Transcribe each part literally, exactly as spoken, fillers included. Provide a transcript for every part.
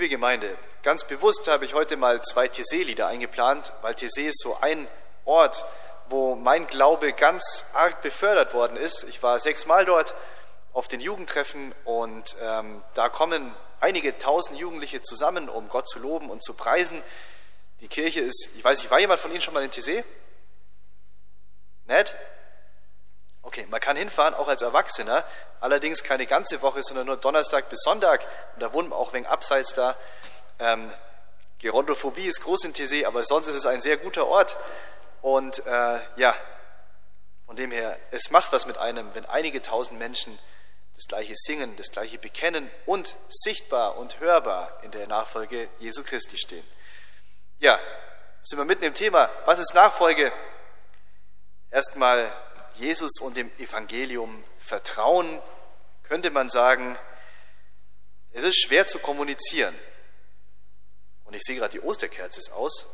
Liebe Gemeinde, ganz bewusst habe ich heute mal zwei Taizé-Lieder eingeplant, weil Taizé ist so ein Ort, wo mein Glaube ganz arg befördert worden ist. Ich war sechsmal dort auf den Jugendtreffen und ähm, da kommen einige tausend Jugendliche zusammen, um Gott zu loben und zu preisen. Die Kirche ist, ich weiß nicht, war jemand von Ihnen schon mal in Taizé? Nicht? Okay, man kann hinfahren, auch als Erwachsener, allerdings keine ganze Woche, sondern nur Donnerstag bis Sonntag. Und da wohnt man auch wegen abseits da. Ähm, Gerontophobie ist groß in Taizé, aber sonst ist es ein sehr guter Ort. Und äh, ja, von dem her, es macht was mit einem, wenn einige tausend Menschen das Gleiche singen, das Gleiche bekennen und sichtbar und hörbar in der Nachfolge Jesu Christi stehen. Ja, sind wir mitten im Thema. Was ist Nachfolge? Erstmal Jesus und dem Evangelium vertrauen, könnte man sagen, es ist schwer zu kommunizieren. Und ich sehe gerade, die Osterkerze ist aus.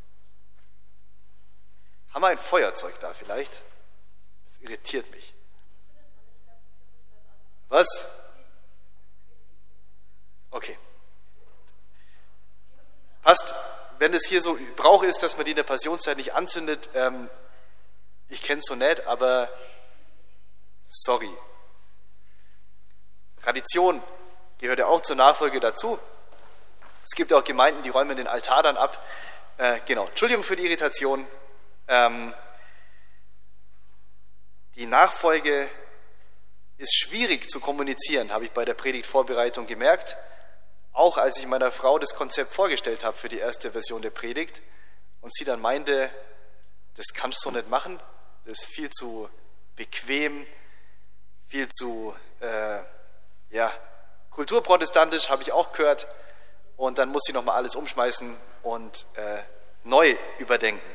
Haben wir ein Feuerzeug da vielleicht? Das irritiert mich. Was? Okay. Passt. Wenn es hier so Brauch ist, dass man die in der Passionszeit nicht anzündet, ähm, ich kenne es so nicht, aber sorry. Tradition gehört ja auch zur Nachfolge dazu. Es gibt auch Gemeinden, die räumen den Altar dann ab. Äh, genau, Entschuldigung für die Irritation. Ähm, die Nachfolge ist schwierig zu kommunizieren, habe ich bei der Predigtvorbereitung gemerkt. Auch als ich meiner Frau das Konzept vorgestellt habe für die erste Version der Predigt und sie dann meinte, das kannst du nicht machen, das ist viel zu bequem, viel zu äh, ja, kulturprotestantisch, habe ich auch gehört. Und dann muss sie nochmal alles umschmeißen und äh, neu überdenken.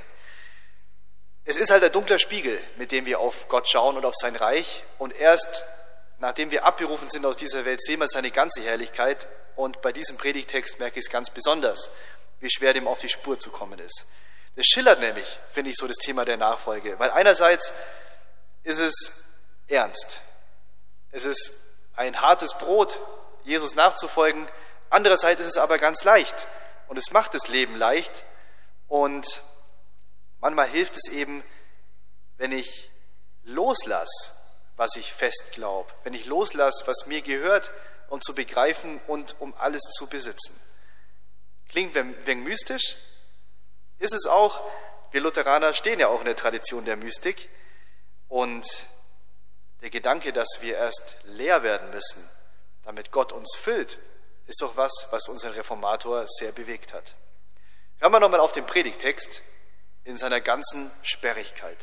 Es ist halt ein dunkler Spiegel, mit dem wir auf Gott schauen und auf sein Reich. Und erst nachdem wir abberufen sind aus dieser Welt, sehen wir seine ganze Herrlichkeit. Und bei diesem Predigtext merke ich es ganz besonders, wie schwer dem auf die Spur zu kommen ist. Das schillert nämlich, finde ich, so das Thema der Nachfolge. Weil einerseits ist es ernst. Es ist ein hartes Brot, Jesus nachzufolgen. Andererseits ist es aber ganz leicht. Und es macht das Leben leicht. Und manchmal hilft es eben, wenn ich loslasse, was ich fest glaube. Wenn ich loslasse, was mir gehört, um zu begreifen und um alles zu besitzen. Klingt ein wenig mystisch, ist es auch. Wir Lutheraner stehen ja auch in der Tradition der Mystik. Und der Gedanke, dass wir erst leer werden müssen, damit Gott uns füllt, ist doch was, was unseren Reformator sehr bewegt hat. Hören wir nochmal auf den Predigtext in seiner ganzen Sperrigkeit.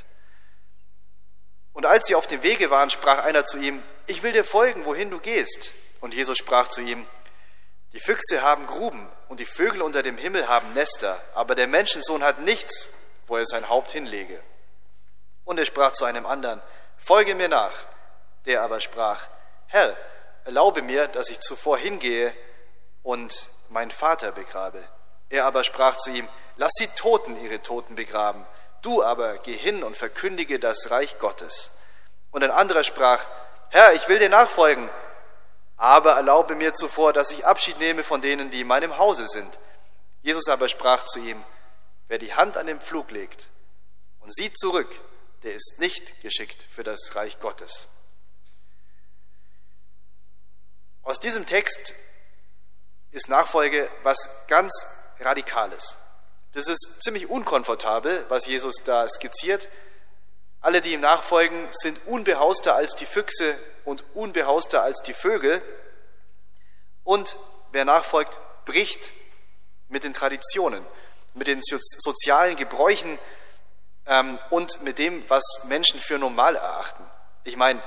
Und als sie auf dem Wege waren, sprach einer zu ihm, ich will dir folgen, wohin du gehst. Und Jesus sprach zu ihm, die Füchse haben Gruben und die Vögel unter dem Himmel haben Nester, aber der Menschensohn hat nichts, wo er sein Haupt hinlege. Und er sprach zu einem anderen, folge mir nach. Der aber sprach, Herr, erlaube mir, dass ich zuvor hingehe und meinen Vater begrabe. Er aber sprach zu ihm, lass die Toten ihre Toten begraben. Du aber geh hin und verkündige das Reich Gottes. Und ein anderer sprach, Herr, ich will dir nachfolgen, aber erlaube mir zuvor, dass ich Abschied nehme von denen, die in meinem Hause sind. Jesus aber sprach zu ihm, wer die Hand an den Pflug legt und sieht zurück, der ist nicht geschickt für das Reich Gottes. Aus diesem Text ist Nachfolge was ganz Radikales. Das ist ziemlich unkomfortabel, was Jesus da skizziert. Alle, die ihm nachfolgen, sind unbehauster als die Füchse und unbehauster als die Vögel. Und wer nachfolgt, bricht mit den Traditionen, mit den sozialen Gebräuchen ähm, und mit dem, was Menschen für normal erachten. Ich meine,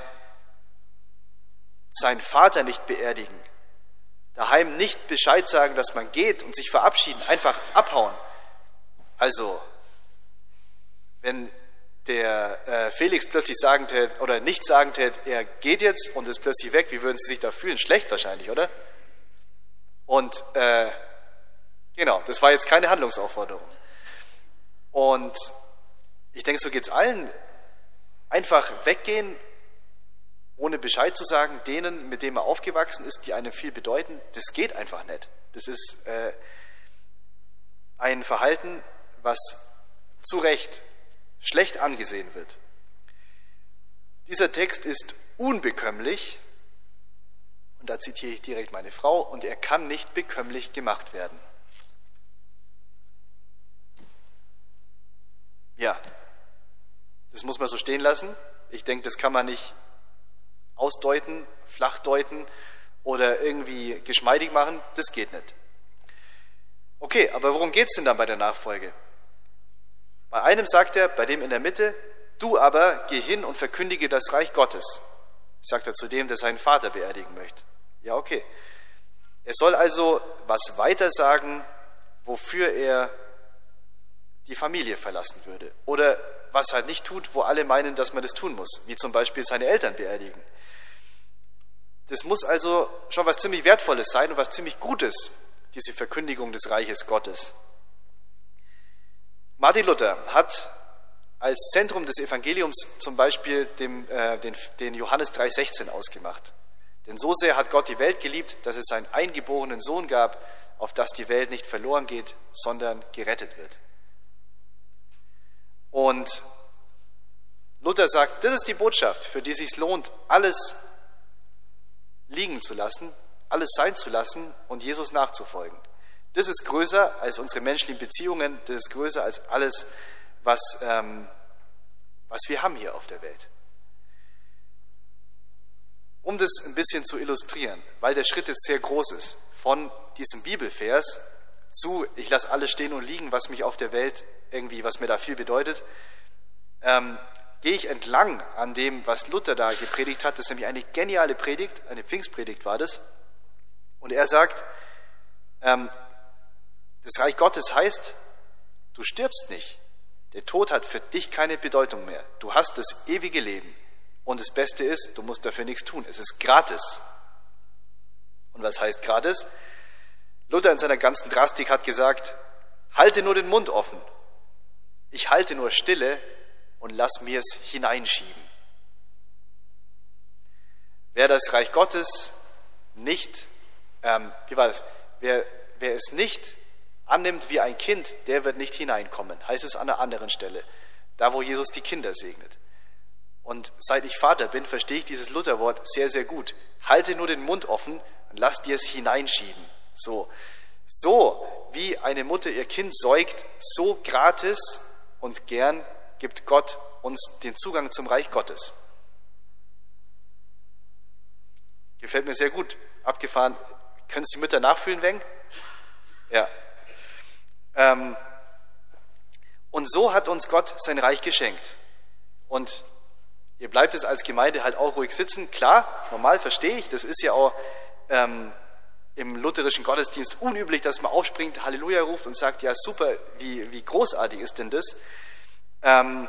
seinen Vater nicht beerdigen, daheim nicht Bescheid sagen, dass man geht und sich verabschieden, einfach abhauen. Also, wenn der äh, Felix plötzlich sagen tät, oder nicht sagen tät, er geht jetzt und ist plötzlich weg, wie würden Sie sich da fühlen? Schlecht wahrscheinlich, oder? Und äh, genau, das war jetzt keine Handlungsaufforderung. Und ich denke, so geht es allen. Einfach weggehen ohne Bescheid zu sagen, denen, mit denen man aufgewachsen ist, die einem viel bedeuten, das geht einfach nicht. Das ist äh, ein Verhalten, was zu Recht schlecht angesehen wird. Dieser Text ist unbekömmlich, und da zitiere ich direkt meine Frau, und er kann nicht bekömmlich gemacht werden. Ja, das muss man so stehen lassen. Ich denke, das kann man nicht ausdeuten, flachdeuten oder irgendwie geschmeidig machen. Das geht nicht. Okay, aber worum geht es denn dann bei der Nachfolge? Bei einem sagt er, bei dem in der Mitte, du aber geh hin und verkündige das Reich Gottes, sagt er zu dem, der seinen Vater beerdigen möchte. Ja, okay. Er soll also was weiter sagen, wofür er die Familie verlassen würde. Oder was halt nicht tut, wo alle meinen, dass man das tun muss, wie zum Beispiel seine Eltern beerdigen. Das muss also schon was ziemlich Wertvolles sein und was ziemlich Gutes, diese Verkündigung des Reiches Gottes. Martin Luther hat als Zentrum des Evangeliums zum Beispiel dem, äh, den, den Johannes drei sechzehn ausgemacht. Denn so sehr hat Gott die Welt geliebt, dass es seinen eingeborenen Sohn gab, auf dass die Welt nicht verloren geht, sondern gerettet wird. Und Luther sagt, das ist die Botschaft, für die es sich lohnt, alles liegen zu lassen, alles sein zu lassen und Jesus nachzufolgen. Das ist größer als unsere menschlichen Beziehungen, das ist größer als alles, was, ähm, was wir haben hier auf der Welt. Um das ein bisschen zu illustrieren, weil der Schritt jetzt sehr groß ist, von diesem Bibelvers zu, ich lasse alles stehen und liegen, was mich auf der Welt irgendwie, was mir da viel bedeutet, ähm, gehe ich entlang an dem, was Luther da gepredigt hat. Das ist nämlich eine geniale Predigt, eine Pfingstpredigt war das. Und er sagt, ähm, das Reich Gottes heißt, du stirbst nicht. Der Tod hat für dich keine Bedeutung mehr. Du hast das ewige Leben. Und das Beste ist, du musst dafür nichts tun. Es ist gratis. Und was heißt gratis? Luther in seiner ganzen Drastik hat gesagt, halte nur den Mund offen. Ich halte nur Stille und lass mir es hineinschieben. Wer das Reich Gottes nicht, ähm, wie war das? Wer, wer es nicht annimmt wie ein Kind, der wird nicht hineinkommen. Heißt es an einer anderen Stelle. Da, wo Jesus die Kinder segnet. Und seit ich Vater bin, verstehe ich dieses Lutherwort sehr, sehr gut. Halte nur den Mund offen und lass dir es hineinschieben. So, so wie eine Mutter ihr Kind säugt, so gratis und gern gibt Gott uns den Zugang zum Reich Gottes. Gefällt mir sehr gut. Abgefahren. Können es die Mütter nachfühlen, Weng? Ja. Ähm, und so hat uns Gott sein Reich geschenkt. Und ihr bleibt es als Gemeinde halt auch ruhig sitzen. Klar, normal verstehe ich, das ist ja auch ähm, im lutherischen Gottesdienst unüblich, dass man aufspringt, Halleluja ruft und sagt, ja super, wie, wie großartig ist denn das? Ähm,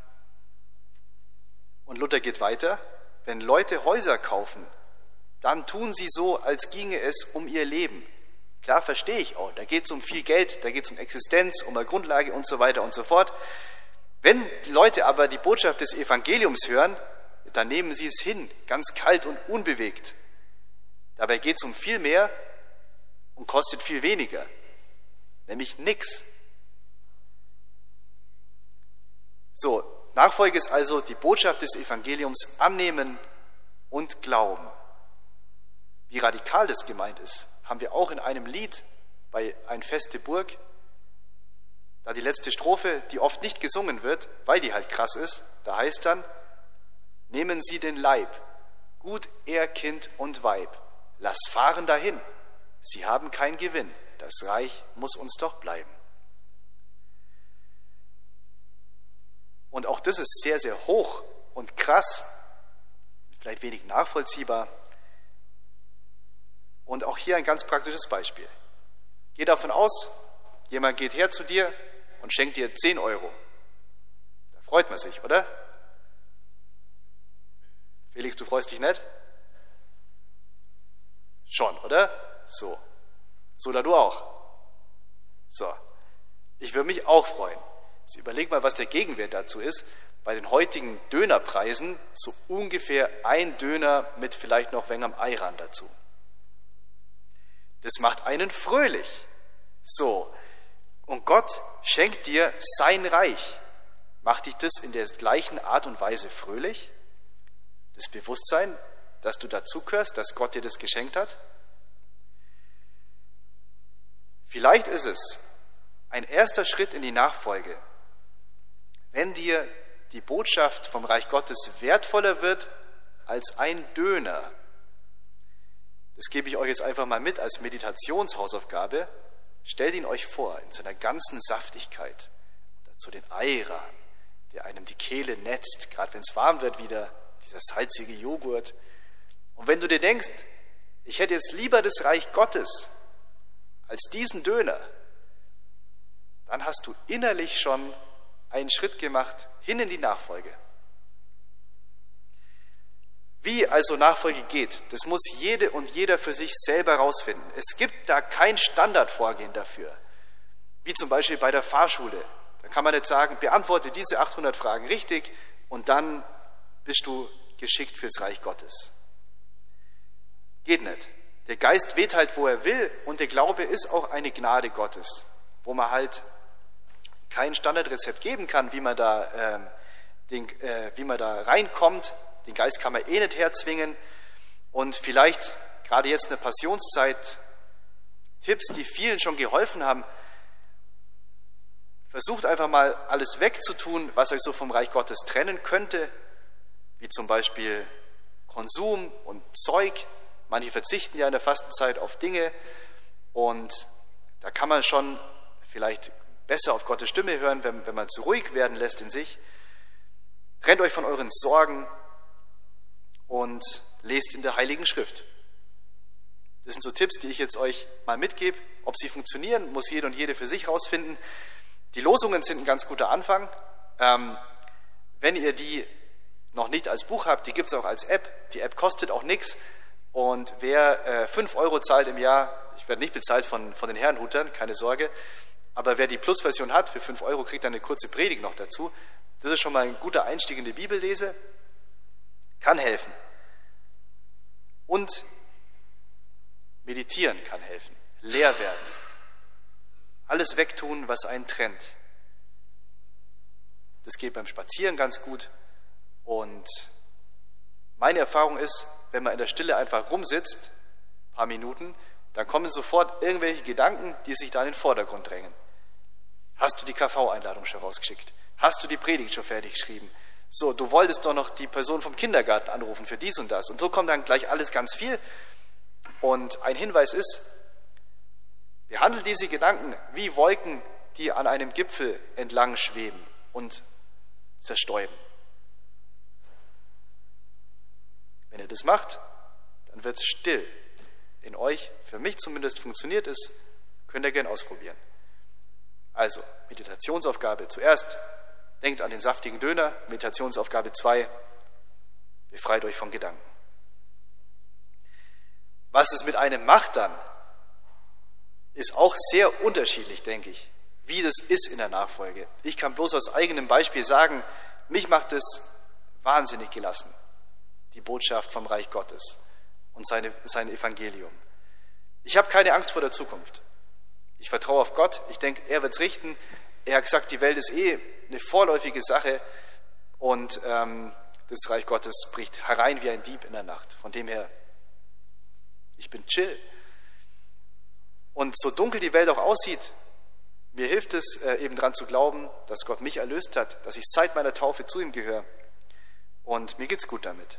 und Luther geht weiter, wenn Leute Häuser kaufen, dann tun sie so, als ginge es um ihr Leben. Klar, verstehe ich auch, da geht es um viel Geld, da geht es um Existenz, um eine Grundlage und so weiter und so fort. Wenn die Leute aber die Botschaft des Evangeliums hören, dann nehmen sie es hin, ganz kalt und unbewegt. Dabei geht es um viel mehr und kostet viel weniger, nämlich nichts. So, Nachfolge ist also die Botschaft des Evangeliums annehmen und glauben. Wie radikal das gemeint ist, haben wir auch in einem Lied bei Ein feste Burg. Da die letzte Strophe, die oft nicht gesungen wird, weil die halt krass ist, da heißt dann, nehmen Sie den Leib, gut er Kind und Weib, lass fahren dahin, Sie haben keinen Gewinn, das Reich muss uns doch bleiben. Und auch das ist sehr, sehr hoch und krass, vielleicht wenig nachvollziehbar. Und auch hier ein ganz praktisches Beispiel. Geh davon aus, jemand geht her zu dir und schenkt dir zehn Euro. Da freut man sich, oder? Felix, du freust dich nicht? Schon, oder? So. So, da du auch. So. Ich würde mich auch freuen. Also überleg mal, was der Gegenwert dazu ist. Bei den heutigen Dönerpreisen so ungefähr ein Döner mit vielleicht noch wenig am Ayran dazu. Das macht einen fröhlich. So, und Gott schenkt dir sein Reich. Macht dich das in der gleichen Art und Weise fröhlich? Das Bewusstsein, dass du dazugehörst, dass Gott dir das geschenkt hat? Vielleicht ist es ein erster Schritt in die Nachfolge, wenn dir die Botschaft vom Reich Gottes wertvoller wird als ein Döner. Das gebe ich euch jetzt einfach mal mit als Meditationshausaufgabe. Stellt ihn euch vor in seiner ganzen Saftigkeit. Und dazu den Ayran, der einem die Kehle netzt, gerade wenn es warm wird wieder, dieser salzige Joghurt. Und wenn du dir denkst, ich hätte jetzt lieber das Reich Gottes als diesen Döner, dann hast du innerlich schon einen Schritt gemacht hin in die Nachfolge. Wie also Nachfolge geht, das muss jede und jeder für sich selber herausfinden. Es gibt da kein Standardvorgehen dafür. Wie zum Beispiel bei der Fahrschule. Da kann man nicht sagen, beantworte diese achthundert Fragen richtig und dann bist du geschickt fürs Reich Gottes. Geht nicht. Der Geist weht halt, wo er will, und der Glaube ist auch eine Gnade Gottes, wo man halt kein Standardrezept geben kann, wie man da, ähm, den, äh, wie man da reinkommt. Den Geist kann man eh nicht herzwingen. Und vielleicht, gerade jetzt in der Passionszeit, Tipps, die vielen schon geholfen haben. Versucht einfach mal alles wegzutun, was euch so vom Reich Gottes trennen könnte, wie zum Beispiel Konsum und Zeug. Manche verzichten ja in der Fastenzeit auf Dinge und da kann man schon vielleicht besser auf Gottes Stimme hören, wenn, wenn man es ruhig werden lässt in sich. Trennt euch von euren Sorgen und lest in der Heiligen Schrift. Das sind so Tipps, die ich jetzt euch mal mitgebe. Ob sie funktionieren, muss jeder und jede für sich rausfinden. Die Losungen sind ein ganz guter Anfang. Ähm, wenn ihr die noch nicht als Buch habt, die gibt es auch als App. Die App kostet auch nichts. Und wer äh, fünf Euro zahlt im Jahr, ich werde nicht bezahlt von, von den Herrenhutern, keine Sorge, aber wer die Plus-Version hat, für fünf Euro kriegt dann eine kurze Predigt noch dazu. Das ist schon mal ein guter Einstieg in die Bibellese. Kann helfen. Und meditieren kann helfen. Leer werden. Alles wegtun, was einen trennt. Das geht beim Spazieren ganz gut. Und meine Erfahrung ist, wenn man in der Stille einfach rumsitzt, ein paar Minuten, dann kommen sofort irgendwelche Gedanken, die sich da in den Vordergrund drängen. Hast du die K V-Einladung schon rausgeschickt? Hast du die Predigt schon fertig geschrieben? So, du wolltest doch noch die Person vom Kindergarten anrufen für dies und das. Und so kommt dann gleich alles ganz viel. Und ein Hinweis ist, behandelt diese Gedanken wie Wolken, die an einem Gipfel entlang schweben und zerstäuben. Wenn ihr das macht, dann wird es still in euch. Für mich zumindest funktioniert es. Könnt ihr gerne ausprobieren. Also, Meditationsaufgabe zuerst. Denkt an den saftigen Döner. Meditationsaufgabe zwei. Befreit euch von Gedanken. Was es mit einem macht dann, ist auch sehr unterschiedlich, denke ich, wie das ist in der Nachfolge. Ich kann bloß aus eigenem Beispiel sagen, mich macht es wahnsinnig gelassen, die Botschaft vom Reich Gottes und seine, sein Evangelium. Ich habe keine Angst vor der Zukunft. Ich vertraue auf Gott. Ich denke, er wird es richten. Er hat gesagt, die Welt ist eh eine vorläufige Sache und ähm, das Reich Gottes bricht herein wie ein Dieb in der Nacht. Von dem her, ich bin chill. Und so dunkel die Welt auch aussieht, mir hilft es äh, eben daran zu glauben, dass Gott mich erlöst hat, dass ich seit meiner Taufe zu ihm gehöre. Und mir geht's gut damit.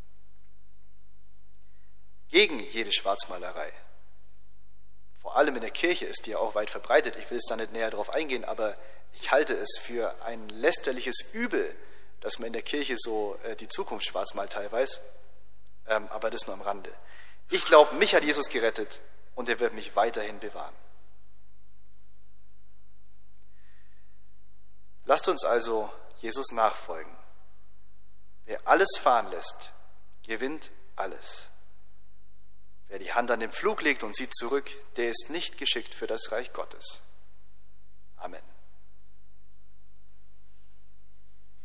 Gegen jede Schwarzmalerei. Vor allem in der Kirche ist die ja auch weit verbreitet. Ich will jetzt da nicht näher drauf eingehen, aber ich halte es für ein lästerliches Übel, dass man in der Kirche so äh, die Zukunft schwarz malt teilweise. Ähm, aber das nur am Rande. Ich glaube, mich hat Jesus gerettet und er wird mich weiterhin bewahren. Lasst uns also Jesus nachfolgen. Wer alles fahren lässt, gewinnt alles. Wer die Hand an den Pflug legt und sieht zurück, der ist nicht geschickt für das Reich Gottes. Amen.